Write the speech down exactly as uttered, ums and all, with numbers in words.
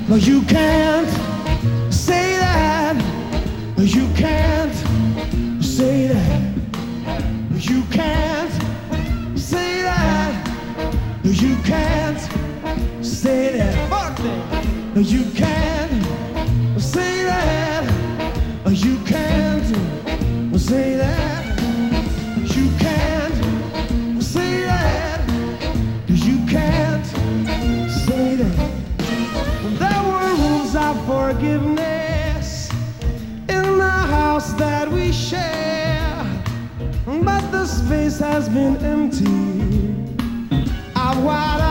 No, you can't say that. No, you can't say that. No, you can't say that. No, you can't say that. No, you can't say that. No, you can't say that. You can't say that. You can't say that. There were rules of forgiveness in the house that we share, but the space has been empty. I've wide